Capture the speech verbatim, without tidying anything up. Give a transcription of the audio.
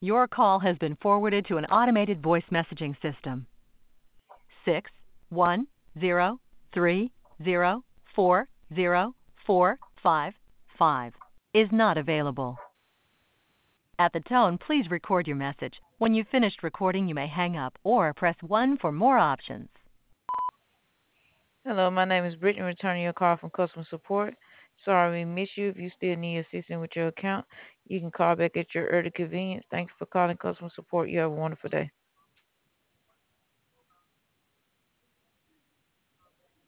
Your call has been forwarded to an automated voice messaging system. Six one zero three zero four zero four five five is not available. At the tone, please record your message. When you've finished recording, you may hang up or press one for more options. Hello, my name is Brittany, returning your call from customer support. Sorry we missed you. If you still need assistance with your account, you can call back at your early convenience. Thanks for calling customer support. You have a wonderful day.